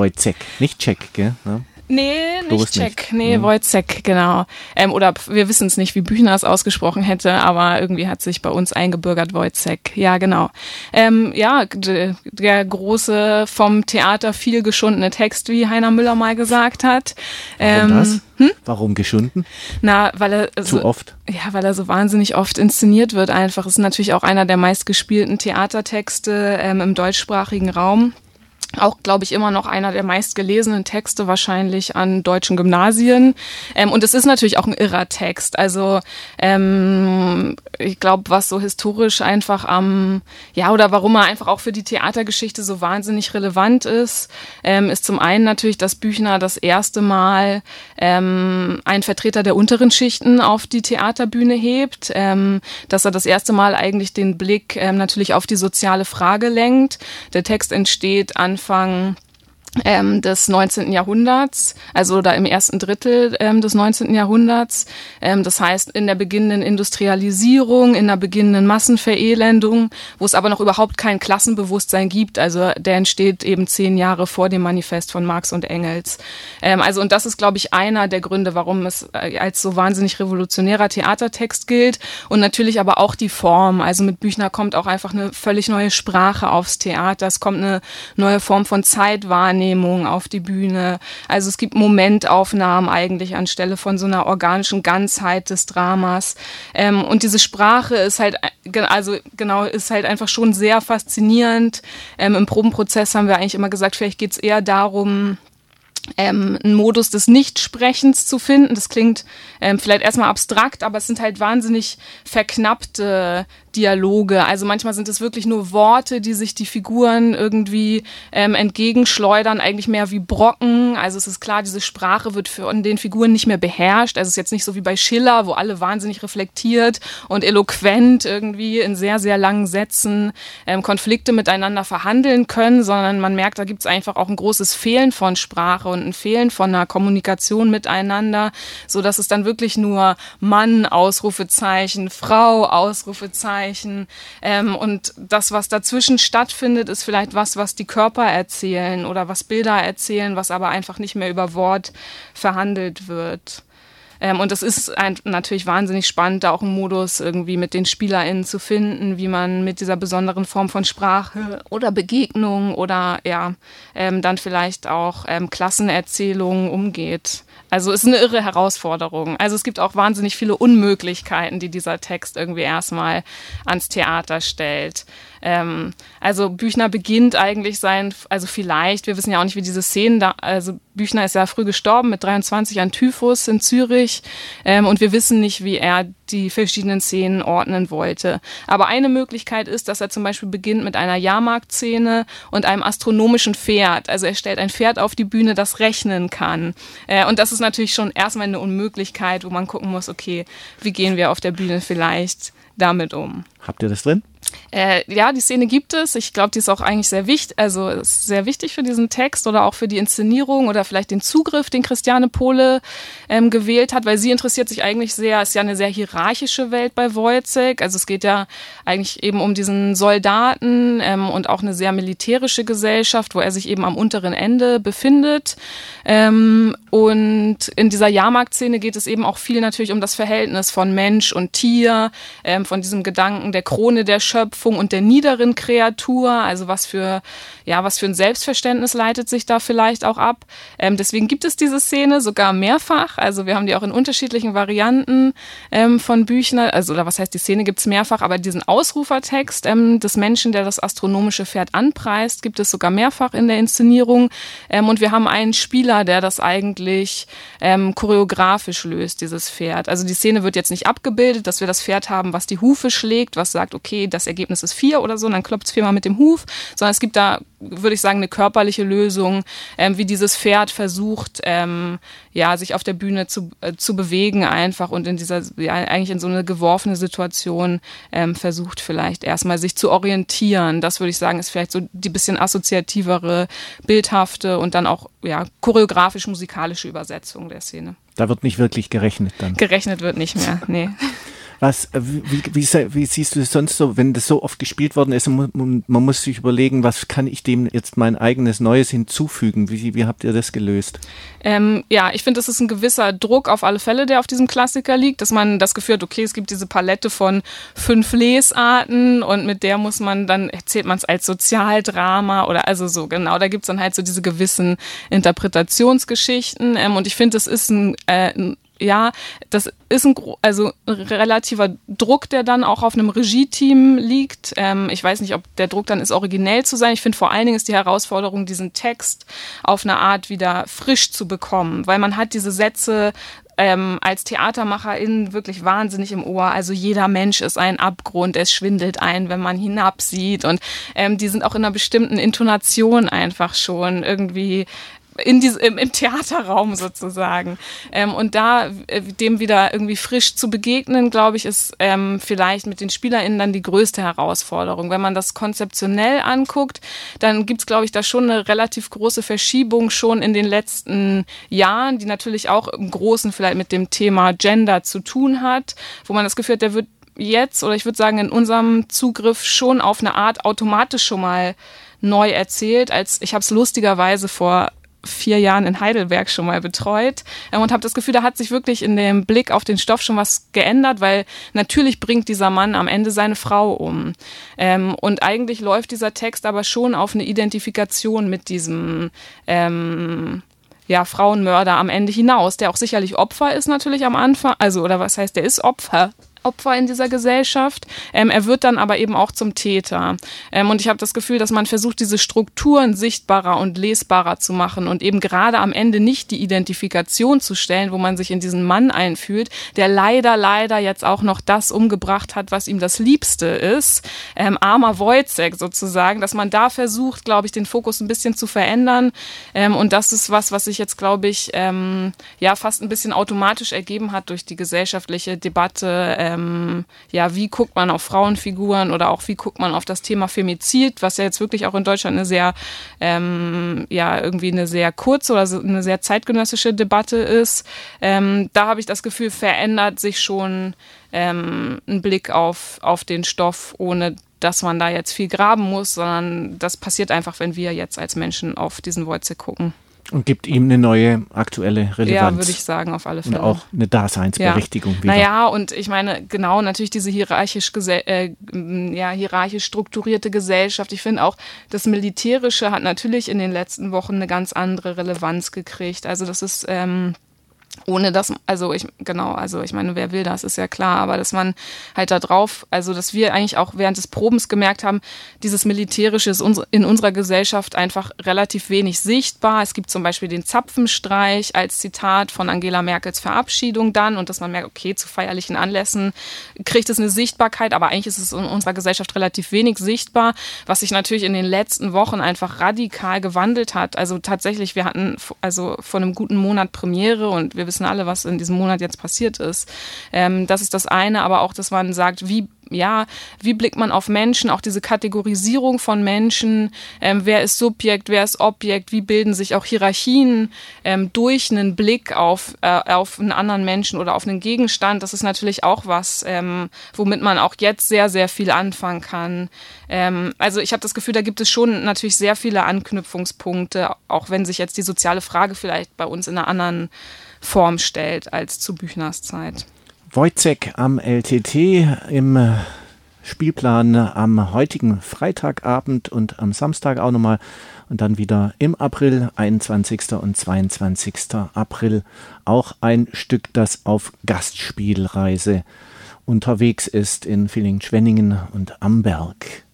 Wojciech, nicht Czech, gell? Ja. Nee, nicht Czech. Nee, Wojciech, genau. Oder wir wissen es nicht, wie Büchner es ausgesprochen hätte, aber irgendwie hat sich bei uns eingebürgert Wojciech. Ja, genau. Der große, vom Theater viel geschundene Text, wie Heiner Müller mal gesagt hat. Warum das? Warum geschunden? Na, weil er zu oft. Ja, weil er so wahnsinnig oft inszeniert wird einfach. Ist natürlich auch einer der meistgespielten Theatertexte im deutschsprachigen Raum. Auch, glaube ich, immer noch einer der meistgelesenen Texte wahrscheinlich an deutschen Gymnasien. Und es ist natürlich auch ein irrer Text. Also ich glaube, was so historisch einfach oder warum er einfach auch für die Theatergeschichte so wahnsinnig relevant ist zum einen natürlich, dass Büchner das erste Mal einen Vertreter der unteren Schichten auf die Theaterbühne hebt, dass er das erste Mal eigentlich den Blick natürlich auf die soziale Frage lenkt. Der Text entsteht Anfang des 19. Jahrhunderts, also da im ersten Drittel des 19. Jahrhunderts. Das heißt, in der beginnenden Industrialisierung, in der beginnenden Massenverelendung, wo es aber noch überhaupt kein Klassenbewusstsein gibt. Also der entsteht eben 10 Jahre vor dem Manifest von Marx und Engels. Und das ist, glaube ich, einer der Gründe, warum es als so wahnsinnig revolutionärer Theatertext gilt. Und natürlich aber auch die Form. Also mit Büchner kommt auch einfach eine völlig neue Sprache aufs Theater. Es kommt eine neue Form von Zeitwahrnehmung auf die Bühne. Also es gibt Momentaufnahmen eigentlich anstelle von so einer organischen Ganzheit des Dramas. Und diese Sprache ist halt, ist halt einfach schon sehr faszinierend. Im Probenprozess haben wir eigentlich immer gesagt, vielleicht geht es eher darum, einen Modus des Nichtsprechens zu finden. Das klingt vielleicht erstmal abstrakt, aber es sind halt wahnsinnig verknappte Dialoge. Also manchmal sind es wirklich nur Worte, die sich die Figuren irgendwie entgegenschleudern, eigentlich mehr wie Brocken. Also es ist klar, diese Sprache wird von den Figuren nicht mehr beherrscht. Also es ist jetzt nicht so wie bei Schiller, wo alle wahnsinnig reflektiert und eloquent irgendwie in sehr, sehr langen Sätzen Konflikte miteinander verhandeln können, sondern man merkt, da gibt es einfach auch ein großes Fehlen von Sprache und ein Fehlen von einer Kommunikation miteinander, so dass es dann wirklich nur Mann, Ausrufezeichen, Frau, Ausrufezeichen, und das, was dazwischen stattfindet, ist vielleicht was die Körper erzählen oder was Bilder erzählen, was aber einfach nicht mehr über Wort verhandelt wird. Und es ist natürlich wahnsinnig spannend, da auch einen Modus irgendwie mit den SpielerInnen zu finden, wie man mit dieser besonderen Form von Sprache oder Begegnung oder dann vielleicht auch Klassenerzählungen umgeht. Also es ist eine irre Herausforderung. Also es gibt auch wahnsinnig viele Unmöglichkeiten, die dieser Text irgendwie erstmal ans Theater stellt. Also Büchner beginnt eigentlich wir wissen ja auch nicht, wie diese Szenen also Büchner ist ja früh gestorben mit 23 an Typhus in Zürich, und wir wissen nicht, wie er die verschiedenen Szenen ordnen wollte. Aber eine Möglichkeit ist, dass er zum Beispiel beginnt mit einer Jahrmarktszene und einem astronomischen Pferd. Also er stellt ein Pferd auf die Bühne, das rechnen kann. Und das ist natürlich schon erstmal eine Unmöglichkeit, wo man gucken muss, okay, wie gehen wir auf der Bühne vielleicht damit um? Habt ihr das drin? Die Szene gibt es. Ich glaube, die ist auch eigentlich sehr wichtig, also ist sehr wichtig für diesen Text oder auch für die Inszenierung oder vielleicht den Zugriff, den Christiane Pohle gewählt hat, weil sie interessiert sich eigentlich sehr, ist ja eine sehr hierarchische Welt bei Wojciech. Also es geht ja eigentlich eben um diesen Soldaten und auch eine sehr militärische Gesellschaft, wo er sich eben am unteren Ende befindet. Und in dieser Jahrmarktszene geht es eben auch viel natürlich um das Verhältnis von Mensch und Tier, von diesem Gedanken der Krone der Schöpfung und der niederen Kreatur, also was für ein Selbstverständnis leitet sich da vielleicht auch ab. Deswegen gibt es diese Szene sogar mehrfach, also wir haben die auch in unterschiedlichen Varianten von Büchner, oder was heißt, die Szene gibt es mehrfach, aber diesen Ausrufertext des Menschen, der das astronomische Pferd anpreist, gibt es sogar mehrfach in der Inszenierung, und wir haben einen Spieler, der das eigentlich choreografisch löst, dieses Pferd. Also die Szene wird jetzt nicht abgebildet, dass wir das Pferd haben, was die Hufe schlägt, was sagt, okay, das Ergebnis ist 4 oder so, und dann klopft es 4-mal mit dem Huf, sondern es gibt da, würde ich sagen, eine körperliche Lösung, wie dieses Pferd versucht, sich auf der Bühne zu bewegen einfach und in dieser, eigentlich in so eine geworfene Situation versucht vielleicht erstmal sich zu orientieren. Das würde ich sagen, ist vielleicht so die bisschen assoziativere, bildhafte und dann auch, choreografisch-musikalische Übersetzung der Szene. Da wird nicht wirklich gerechnet dann. Gerechnet wird nicht mehr, nee. Wie siehst du es sonst so, wenn das so oft gespielt worden ist und man muss sich überlegen, was kann ich dem jetzt mein eigenes Neues hinzufügen? Wie habt ihr das gelöst? Ich finde, das ist ein gewisser Druck auf alle Fälle, der auf diesem Klassiker liegt, dass man das Gefühl hat, okay, es gibt diese Palette von 5 Lesarten und mit der muss man dann, erzählt man es als Sozialdrama oder also so, genau, da gibt es dann halt so diese gewissen Interpretationsgeschichten und ich finde, das ist ein relativer Druck, der dann auch auf einem Regie-Team liegt. Ich weiß nicht, ob der Druck dann ist, originell zu sein. Ich finde, vor allen Dingen ist die Herausforderung, diesen Text auf eine Art wieder frisch zu bekommen, weil man hat diese Sätze als TheatermacherInnen wirklich wahnsinnig im Ohr. Also jeder Mensch ist ein Abgrund, es schwindelt ein, wenn man hinabsieht und die sind auch in einer bestimmten Intonation einfach schon irgendwie im Theaterraum sozusagen. Und da dem wieder irgendwie frisch zu begegnen, glaube ich, ist vielleicht mit den SpielerInnen dann die größte Herausforderung. Wenn man das konzeptionell anguckt, dann gibt's, glaube ich, da schon eine relativ große Verschiebung schon in den letzten Jahren, die natürlich auch im Großen vielleicht mit dem Thema Gender zu tun hat, wo man das Gefühl hat, der wird jetzt, oder ich würde sagen, in unserem Zugriff schon auf eine Art automatisch schon mal neu erzählt, ich habe es lustigerweise vor 4 Jahren in Heidelberg schon mal betreut und habe das Gefühl, da hat sich wirklich in dem Blick auf den Stoff schon was geändert, weil natürlich bringt dieser Mann am Ende seine Frau um. Und eigentlich läuft dieser Text aber schon auf eine Identifikation mit diesem Frauenmörder am Ende hinaus, der auch sicherlich Opfer ist natürlich am Anfang, der ist Opfer in dieser Gesellschaft. Er wird dann aber eben auch zum Täter. Und ich habe das Gefühl, dass man versucht, diese Strukturen sichtbarer und lesbarer zu machen und eben gerade am Ende nicht die Identifikation zu stellen, wo man sich in diesen Mann einfühlt, der leider jetzt auch noch das umgebracht hat, was ihm das Liebste ist. Armer Wojciech sozusagen, dass man da versucht, glaube ich, den Fokus ein bisschen zu verändern. Und das ist was sich jetzt, glaube ich, fast ein bisschen automatisch ergeben hat durch die gesellschaftliche Debatte. Wie guckt man auf Frauenfiguren oder auch wie guckt man auf das Thema Femizid, was ja jetzt wirklich auch in Deutschland eine sehr, irgendwie eine sehr kurze oder eine sehr zeitgenössische Debatte ist. Da habe ich das Gefühl, verändert sich schon ein Blick auf den Stoff, ohne dass man da jetzt viel graben muss, sondern das passiert einfach, wenn wir jetzt als Menschen auf diesen Wojciech gucken. Und gibt ihm eine neue aktuelle Relevanz. Ja, würde ich sagen, auf alle Fälle. Und auch eine Daseinsberechtigung wieder. Naja, und ich meine, genau, natürlich diese hierarchisch strukturierte Gesellschaft. Ich finde auch, das Militärische hat natürlich in den letzten Wochen eine ganz andere Relevanz gekriegt. Also das ist ohne dass, ich meine, wer will das, ist ja klar, aber dass man halt da drauf, also dass wir eigentlich auch während des Probens gemerkt haben, dieses Militärische ist in unserer Gesellschaft einfach relativ wenig sichtbar. Es gibt zum Beispiel den Zapfenstreich als Zitat von Angela Merkels Verabschiedung dann und dass man merkt, okay, zu feierlichen Anlässen kriegt es eine Sichtbarkeit, aber eigentlich ist es in unserer Gesellschaft relativ wenig sichtbar, was sich natürlich in den letzten Wochen einfach radikal gewandelt hat. Also tatsächlich, wir hatten vor einem guten Monat Premiere und wir wissen alle, was in diesem Monat jetzt passiert ist. Das ist das eine, aber auch, dass man sagt, wie blickt man auf Menschen, auch diese Kategorisierung von Menschen, wer ist Subjekt, wer ist Objekt, wie bilden sich auch Hierarchien durch einen Blick auf einen anderen Menschen oder auf einen Gegenstand. Das ist natürlich auch was, womit man auch jetzt sehr, sehr viel anfangen kann. Ich habe das Gefühl, da gibt es schon natürlich sehr viele Anknüpfungspunkte, auch wenn sich jetzt die soziale Frage vielleicht bei uns in einer anderen Form stellt als zu Büchners Zeit. Wojciech am LTT im Spielplan am heutigen Freitagabend und am Samstag auch nochmal und dann wieder im April, 21. und 22. April auch ein Stück, das auf Gastspielreise unterwegs ist in Villingen-Schwenningen und Amberg.